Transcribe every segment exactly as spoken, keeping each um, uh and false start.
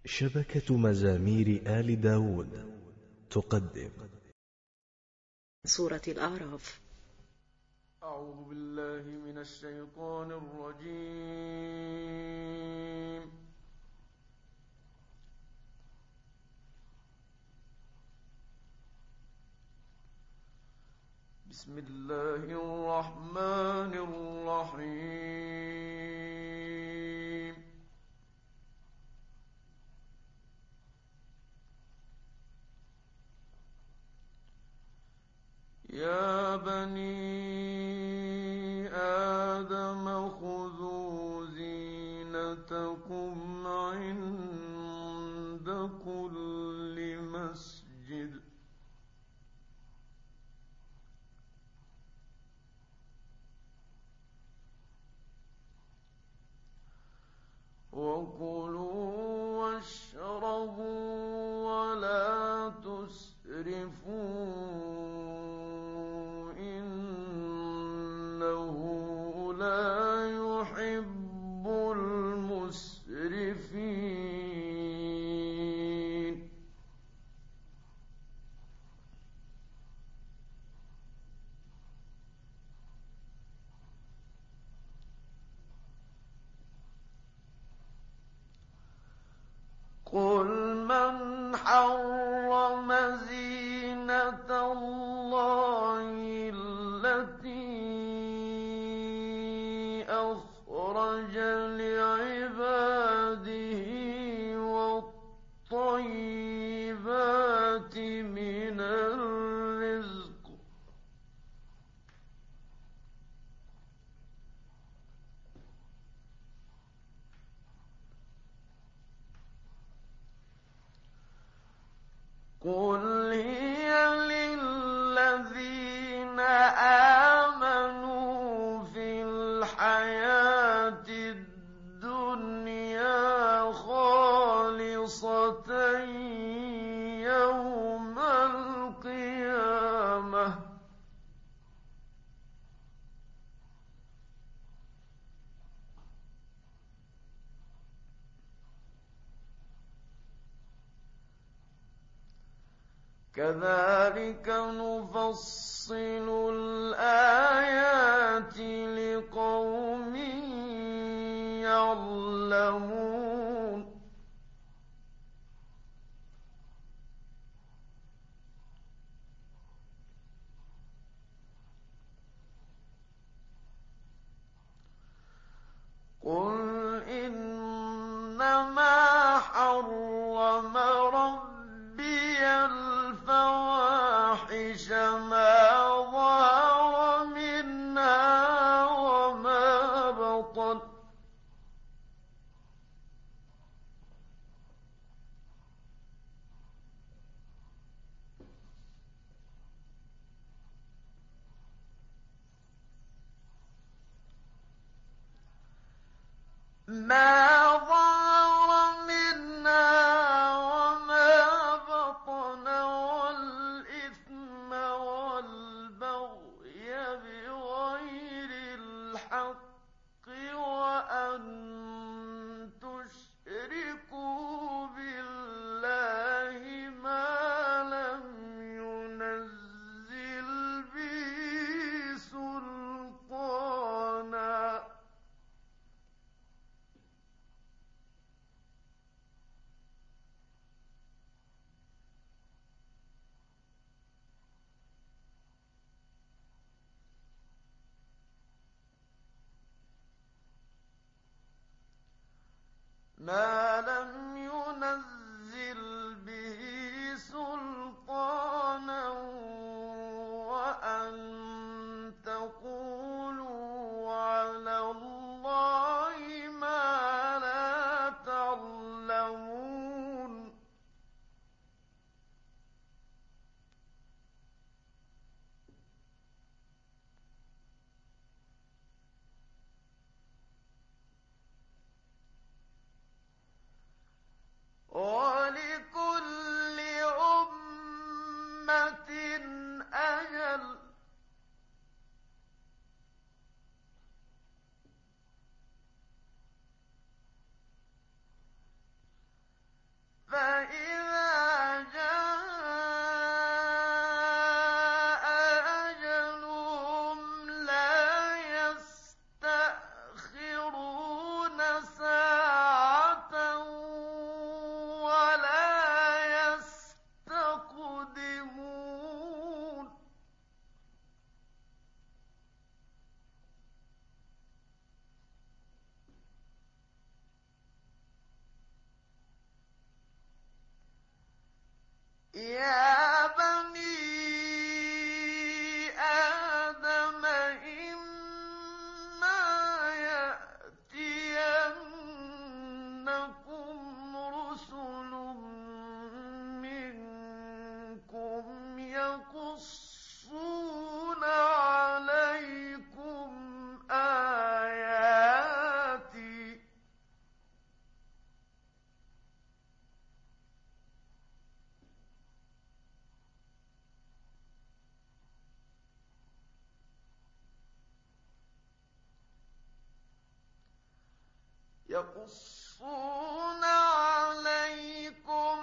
شبكة مزامير آل داود تقدم سورة الأعراف. أعوذ بالله من الشيطان الرجيم. بسم الله الرحمن الرحيم. يا بني آدم خذوا زينتكم عند كل مسجد وكلوا واشربوا ولا تسرفوا إنه لا يحب المسرفين. قل من حرم زينة الله التي أخرج لعباده والطيبات من الرزق قل هي للذين آمنوا في الحياة الدنيا خالصة يوم القيامة كذلك نفصل الآيات لقوم يعلمون. قل إنما حرم ربي الفواحش ما ظهر منها وما بطن ما ظهر منها وما بطن والإثم والبغي بغير الحق وأن تشركوا بالله ما لم ينزل به سلطانا ما لم ينزل به سلطانا وأن تقولوا على الله ما لا تعلمون. يقصون عليكم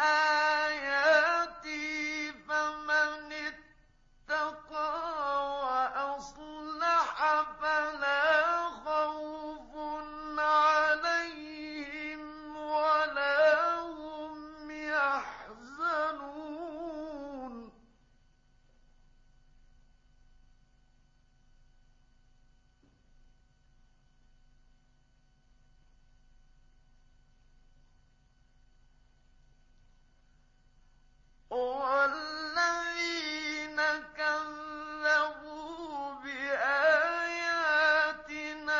آياتي فمن اتقى وأصلح فلا خوف عليهم ولا هم يحزنون والذين كذبوا بآياتنا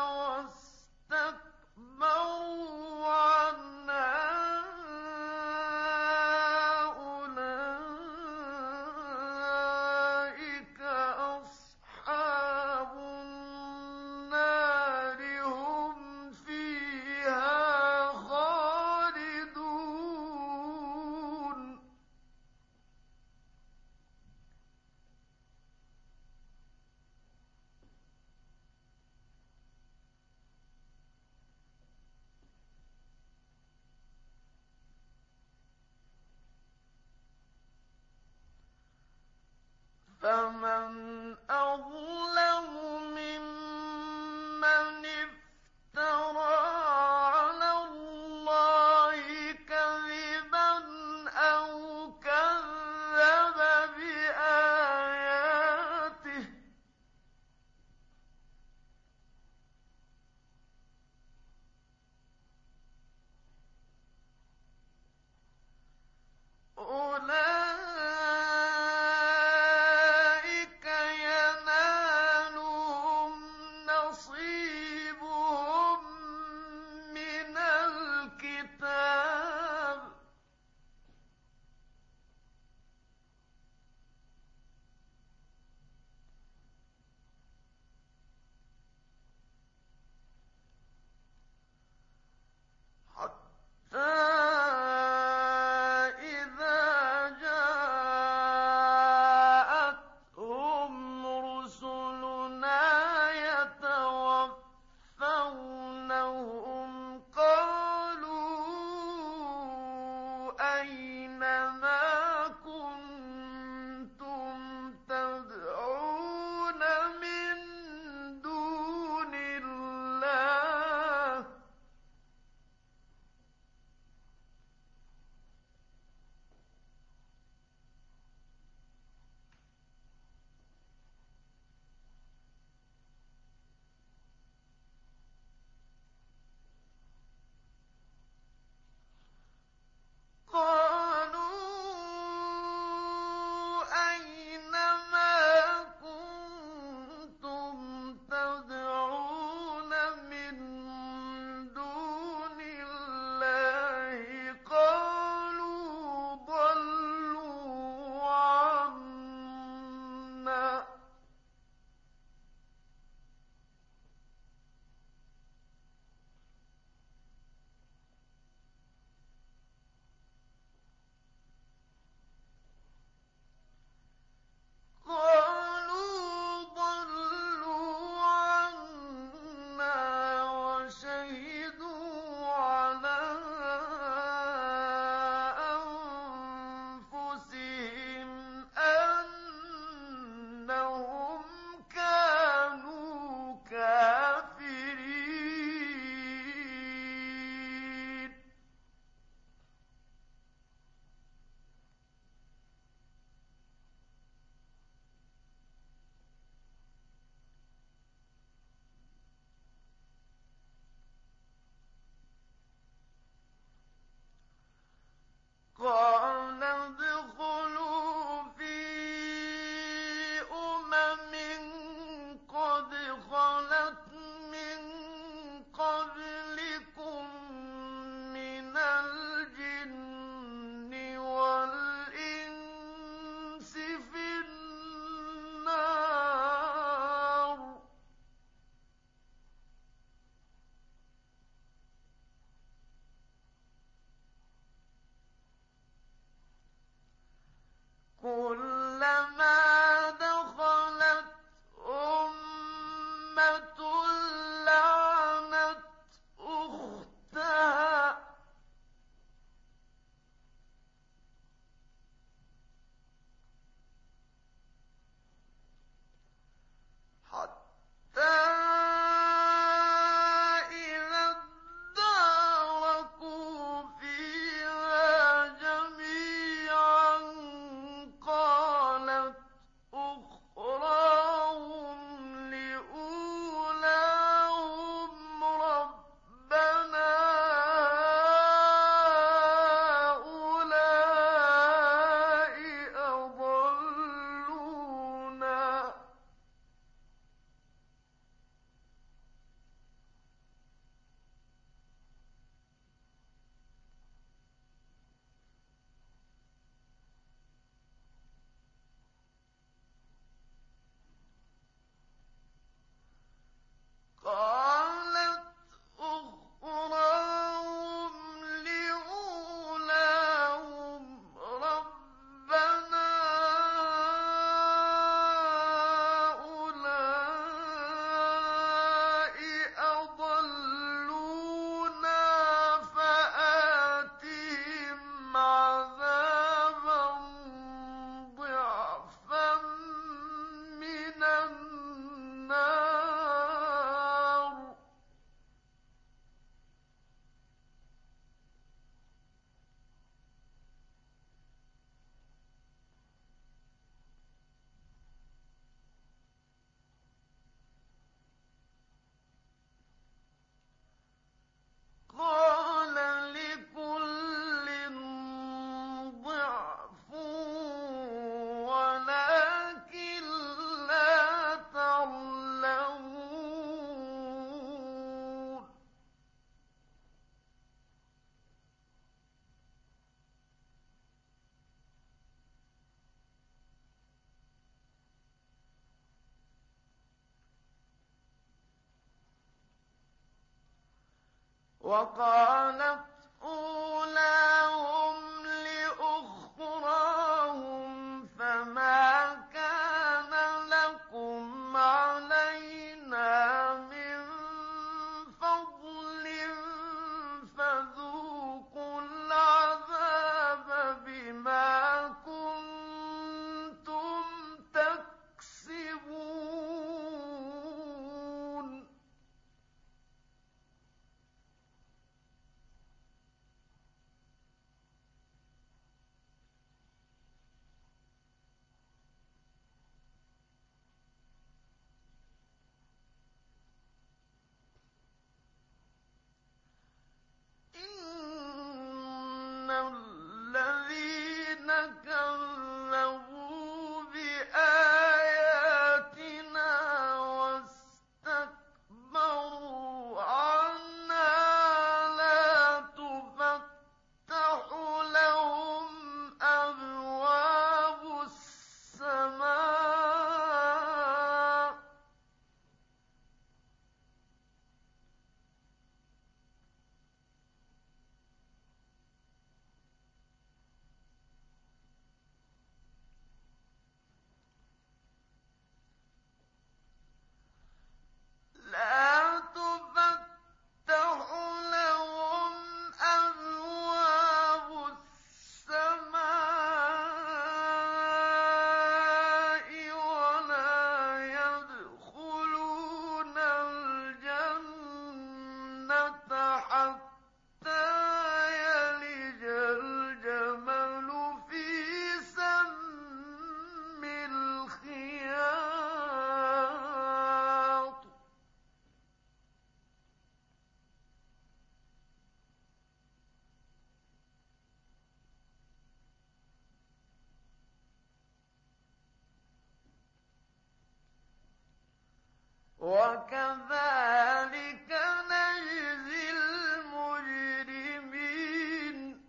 واستكبروا عنها أولئك أصحاب النار هم فيها خالدون فمن أظلم ممن افترى على الله كذبا أو كذب بآياته أولئك ينالهم نصيبهم من الكتاب حتى إذا جاءتهم رسلنا يتوفونهم قالوا أين ما كنتم تدعون من دون الله قالوا أين ما كنتم تدعون من دون الله قالوا ضلوا عنا قالوا ضلوا عنا وشهدوا على أنفسهم أنهم كانوا كافرين قال ادخلوا في أمم قد خلت من قبلكم من الجن والإنس في النار كلما دخلت أمة لعنت وقالت أولاهم لأخراهم فما كان لكم علينا من فضل فذوقوا العذاب بما كنتم تكسبون إن الذين كذبوا بآياتنا واستكبروا عنها لا تفتح لهم أبواب السماء لا تفتح لهم أبواب السماء ولا يدخلون الجنة حتى يلج الجمل في سم الخياط وكذلك نجزي المجرمين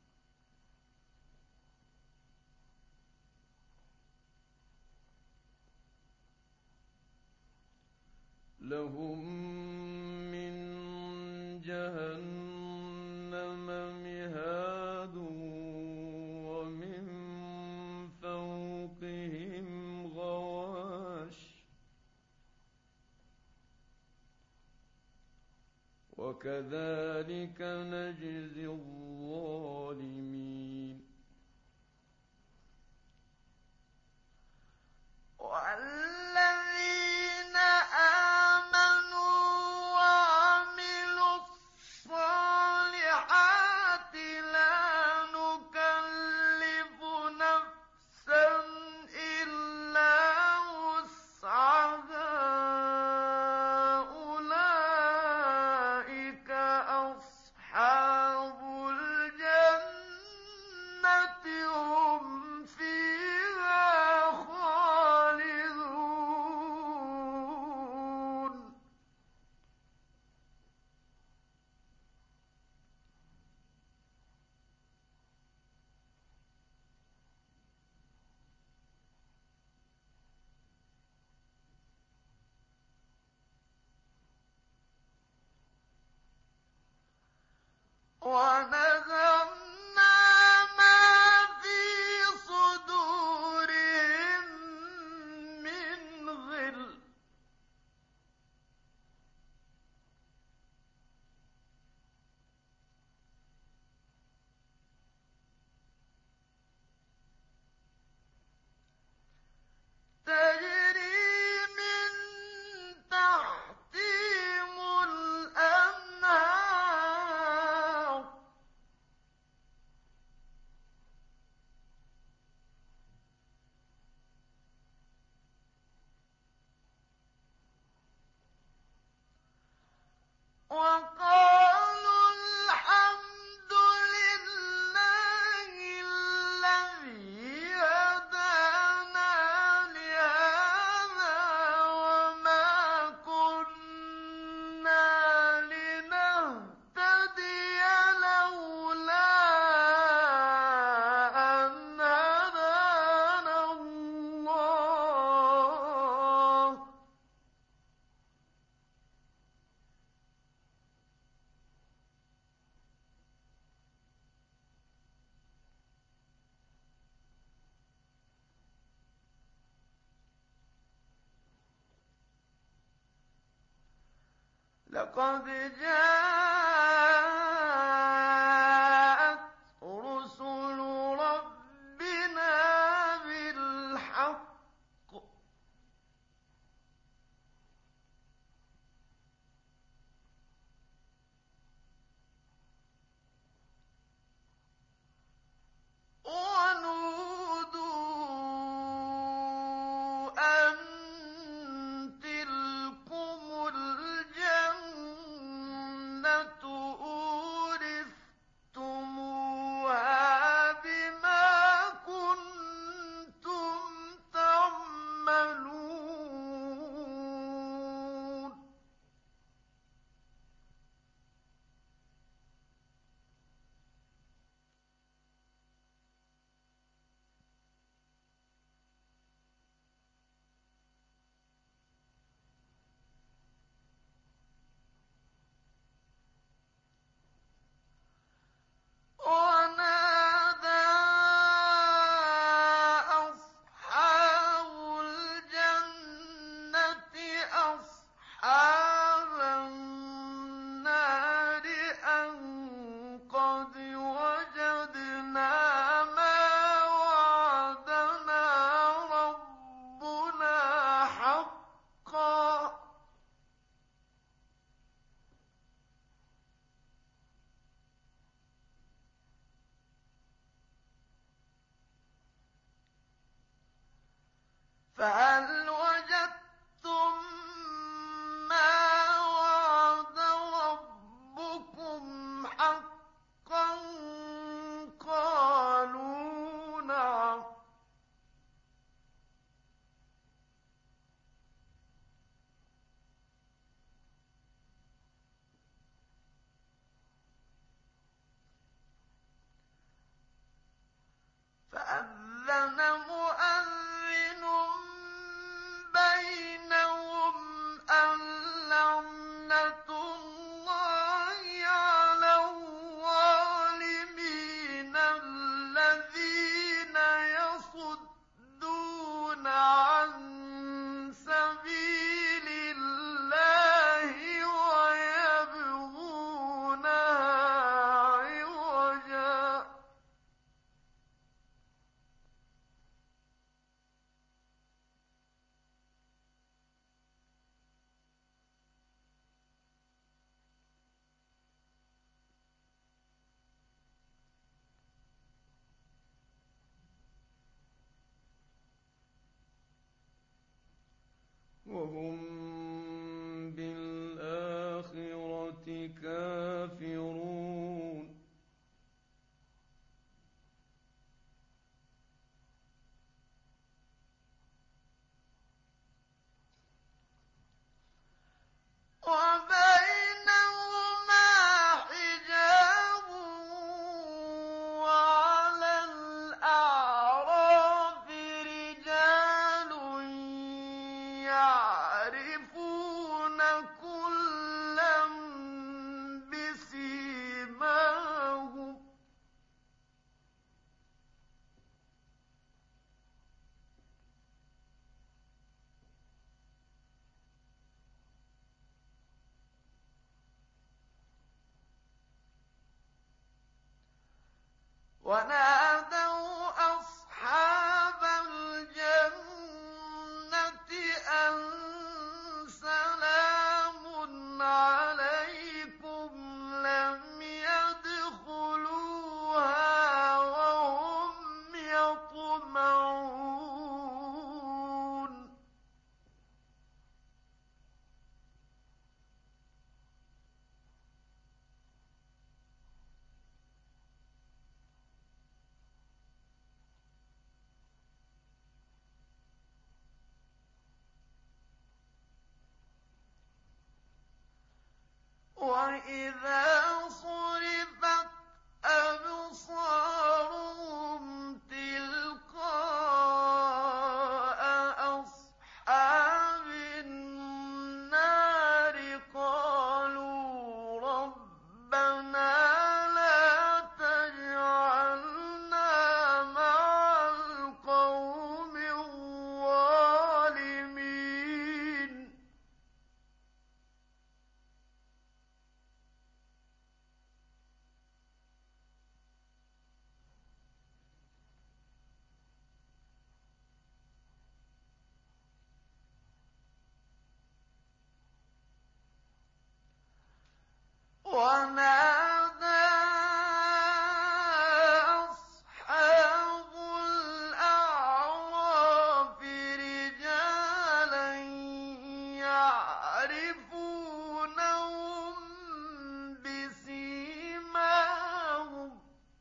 لهم من جهنم مهاد ومن فوقهم غواش وكذلك نجزي الظالمين والذين آمنوا وعملوا الصالحات لا نكلف نفسا إلا وسعها أولئك أصحاب الجنة هم فيها خالدون ونزعنا ما في صدورهم من غل تجري من تحتهم الأنهار وقالوا الحمد لله الذي هدانا لهذا وما كنا لنهتدي لولا أن هدانا الله لقد جاءت رسل ربنا بالحق ونودوا أن تلكم الجنة أورثتموها بما كنتم تعملون ونادى أصحاب الجنة أصحاب النار أن قد وجدنا ما وعدنا ربنا حقا فهل وجدتم ما وعد ربكم حقا قالوا نعم فأذن مؤذن بينهم أن لعنة الله على الظالمين الذين يصدون عن سبيل الله ويبغونها عوجا وهم بالآخرة كافرون وبينهما حجاب وعلى الأعراف رجال يعرفون كلا بسيماهم ونادوا أصحاب الجنة أن سلام عليكم لم يدخلوها وهم يطمعون وإذا صرفت أبصارهم تلقاء أصحاب النار قالوا ربنا لا تجعلنا مع القوم الظالمين ونادى أصحاب الأعراف رجالا يعرفونهم بسيماهم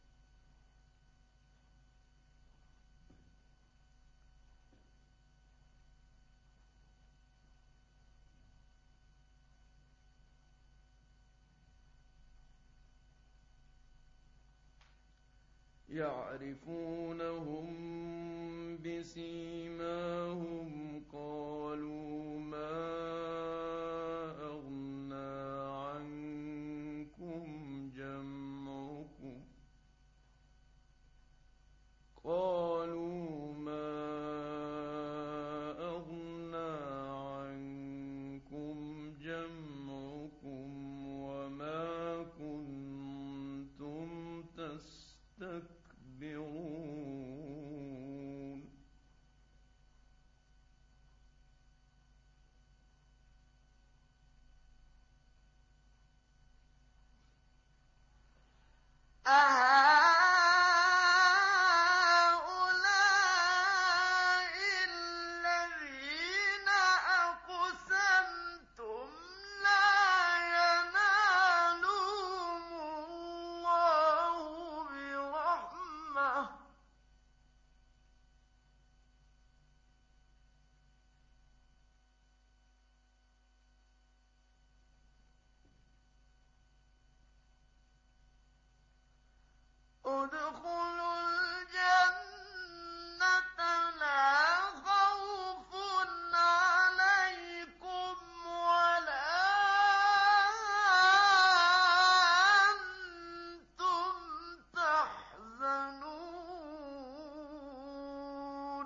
يعرفونهم بسيماهم قالوا ما أغنى عنكم جمعكم قالوا ما أغنى عنكم جمعكم وما كنتم تستكبرون أهؤلاء الذين أقسمتم لا ينالهم الله برحمة ادخلوا الجنة لا خوف عليكم ولا أنتم تحزنون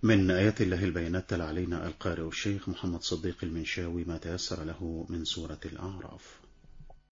من آيات الله البينات تلا علينا القارئ الشيخ محمد صديق المنشاوي ما تيسر له من سورة الأعراف.